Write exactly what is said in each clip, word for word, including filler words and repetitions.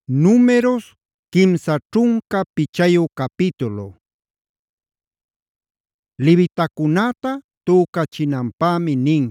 Números quimsa ćhunka pichayu capítulo. Levitakunata tükachinanpämi nin: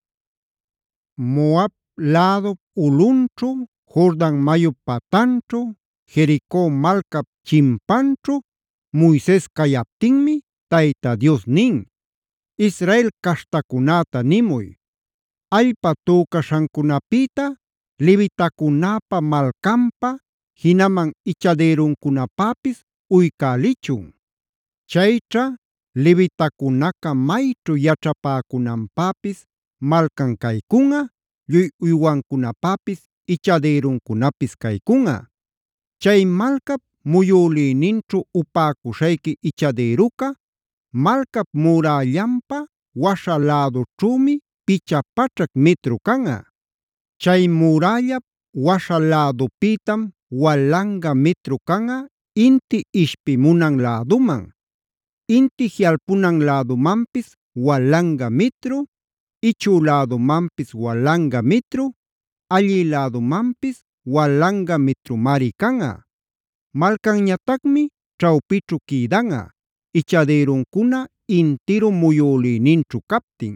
Moab lädu ulꞌunćhu, Jordan mayup patanćhu, Jericó malcap chimpanćhu Moises cayaptinmi Tayta Dios nin: “Israel caśhtakunäta nimuy: ‘Allpa tükaśhancunapita levitakunapa malcanpa, jinaman ichadïruncunapäpis uycälichun. Chayćha levitacunaca mayćhu yaćhapäcunanpäpis malcan caycunꞌa, lluy uywancunapäpis ichadïruncunapis caycunꞌa. Chay malcap muyülïninćhu upäcuśhayqui ichadïruca malcap murällanpa waśha lädućhümi picha paćhac mitru canꞌa. Chay murällap waśha lädupïtam walanga mitru canꞌa inti ishpimunan läduman. Inti jiꞌalpunan lädumanpis walanga mitru, ichü lädumanpis walanga mitru, allï lädumanpis walanga mitrumari canꞌa. Malcanñatacmi ćhawpićhu quïdanꞌa, ichadïruncuna intiru muyülïninćhu captin.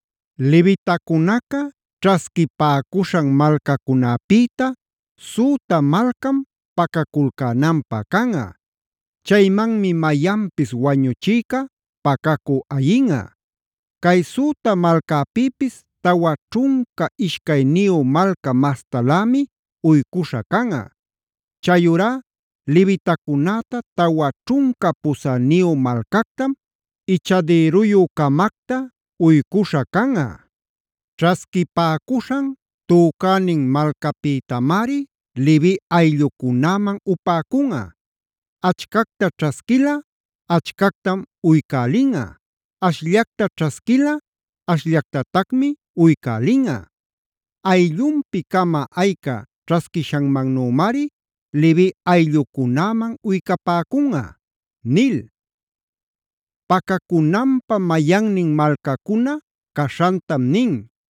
Levitacunaca ćhasquipäcuśhan malcacunäpïta süta malcam pacaculcänanpä canꞌa. Chaymanmi mayanpis wañuchïca pacacü ayinꞌa. Cay süta malcäpïpis tawa ćhunka ishcayniyu malca mastalämi uycuśha canꞌa. Chayurá levitacunäta tawa ćhunka pusäniyu malcactam ichadïruyü-camacta uycuśha canꞌa. Ćhasquipäcuśhan tücänin malcapïtamari Levi ayllucunäman upäcunꞌa. Achcacta ćhasquila, achcactam uycälinꞌa. Ashllacta ćhasquila, ashllactatacmi uycälinꞌa. Ayllunpi-cama ayca ćhasquishanmannümari Levi ayllucunäman uycapäcunꞌa” nil. Pacacunanpä mayannin malcacuna caśhantam nin.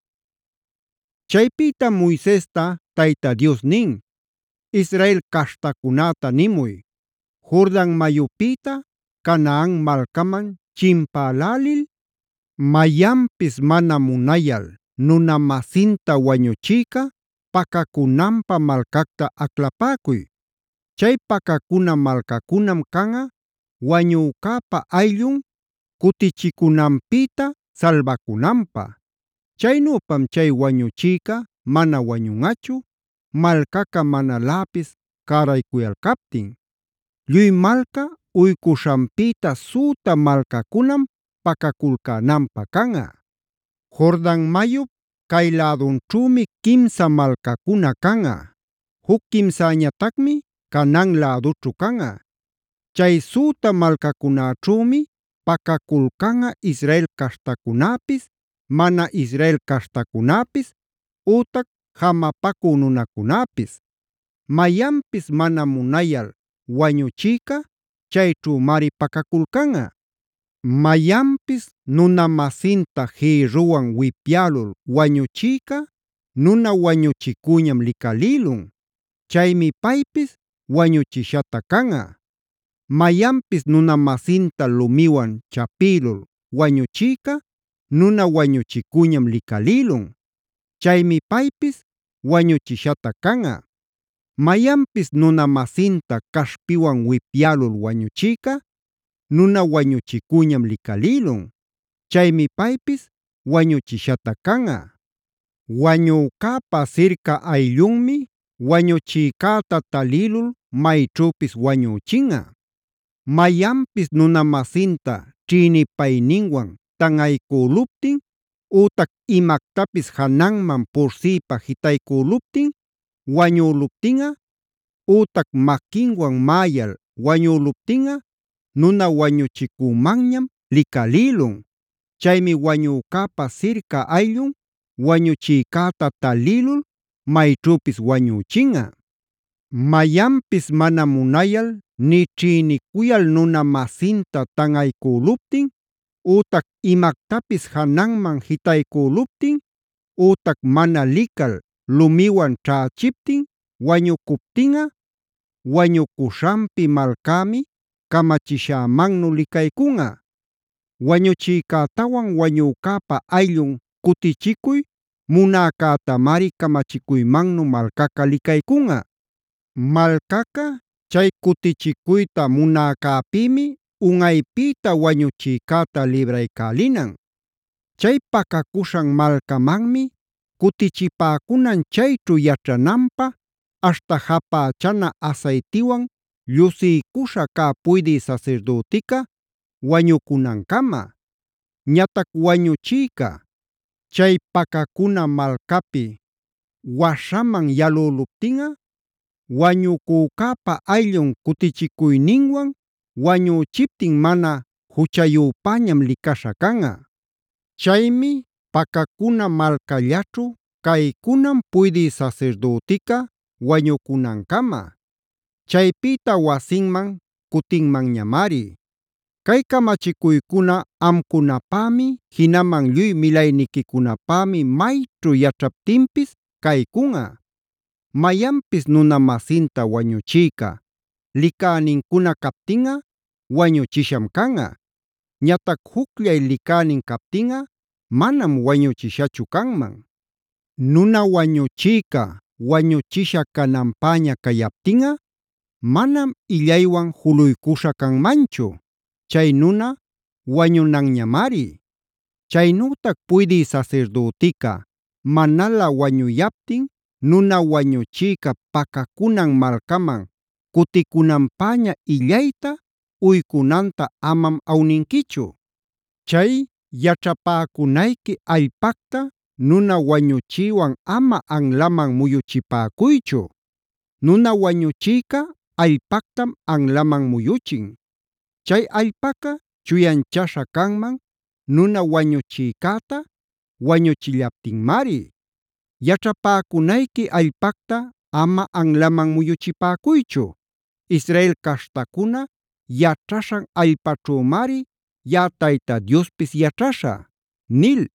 Chaypïtam Moisesta Tayta Dios nin: “Israel caśhtacunäta nimuy: ‘Jordan mayupïta Canaan malcaman chimpälälil, mayanpis mana munayal nuna-masinta wañuchïca pacacunanpä malcacta aclapäcuy. Chay pacacuna malcacunam canꞌa wañücäpa ayllun kutichicunanpïta salbacunanpä. Chaynüpam chay wañuchïca mana wañunꞌachu, malcaca manaläpis cäraycuyalcaptin. Lluy malca uycuśhanpïta süta malcacunam pacaculcänanpä canꞌa. Jordan mayup cay lädunćhümi quimsa malcacuna canꞌa. Juc quimsäñatacmi Canaan lädućhu canꞌa. Chay süta malcacunäćhümi pacaculcanꞌa Israel caśhtacunäpis, mana Israel caśhtacunäpis ütac jamapacü nunacunäpis. Mayanpis mana munayal wañuchïca chayćhümari pacaculcanꞌa. Mayanpis nuna-masinta jïrruwan wipyälul wañuchïca nuna wañuchicuyñam licalïlun. Chaymi paypis wañuchishata canꞌa. Mayanpis nuna-masinta lumiwan chapïlul wañuchïca nuna wañuchicuyñam licalïlun. Chaymi paypis wañuchishata canꞌa. Mayanpis nuna-masinta caśhpiwan wipyälul wañuchïca nuna wañuchicuyñam licalïlun. Chaymi paypis wañuchishata canꞌa. Wañücäpa sirca ayllunmi wañuchïcäta talïlul mayćhüpis wañüchinꞌa. Mayanpis nuna-masinta ćhïnipayninwan tanꞌaycüluptin ütac imactapis jananman pursiypa jitaycüluptin wañüluptinꞌa, ütac maquinwan mäyal wañüluptinꞌa nuna wañuchicümanñam licalïlun. Chaymi wañücäpa sirca ayllun wañuchïcäta talïlul mayćhüpis wañüchinꞌa. Mayanpis mana munayal nï ćhïnicuyal nuna-masinta tanꞌaycüluptin ütac imactapis jananman jitaycüluptin ütac mana lical lumiwan ćhächiptin wañucuptinꞌa wañukuśhanpi malcämi kamachishämannu licaycunꞌa. Wañuchïcätawan wañücäpa ayllun kutichicuy munäcätamari kamachicuymannu malcaca licaycunꞌa. Malcaca chay kutichicuyta munäcäpïmi unꞌaypïta wañuchïcäta libraycälinan. Chay pacacuśhan malcamanmi kutichipäcunan chayćhu yaćhananpä aśhta japächana asaytiwan llusiykuśha cä puydï sasirdütica wañucunancama. Ñatac wañuchïca chay pacacuna malcapi waśhaman yalüluptinꞌa wañucücäpa ayllun kutichicuyninwan wañüchiptin mana juchayüpäñam licaśha canꞌa. Chaymi pacacuna malcallaćhu caykunan puydï sasirdütica wañucunancama. Chaypïta wasinman kutinmanñamari. Kay kamachicuycuna amcunapämi jinaman lluy milayniquicunapämi mayćhu yaćhaptinpis caycunꞌa. Mayanpis nuna-masinta wañuchïca licänincuna captinꞌa wañuchisham canꞌa. Ñatac jucllay licänin captinꞌa manam wañuchishachu canman. Nuna wañuchïca wañuchisha cananpäña cayaptinꞌa manam illaywan juluycuśha canmanchu. Chay nuna wañunanñamari. Chaynütac puydï sasirdütica manalä wañuyaptin nuna wañuchïca pacacunan malcaman kuticunanpäña illayta uycunanta amam awninquichu. Chay yaćhapäcunayqui allpacta nuna wañuchïwan ama anlaman muyuchipäcuychu. Nuna wañuchïca allpactam anlaman muyuchin. Chay allpaca chuyanchaśha canman nuna wañuchïcäta wañuchillaptinmari. Yaćhapäcunayqui allpacta ama anlaman muyuchipäcuychu. Israel caśhtacuna yaćhaśhan allpaćhümari yaꞌa Tayta Diospis yaćhaśhä” nil.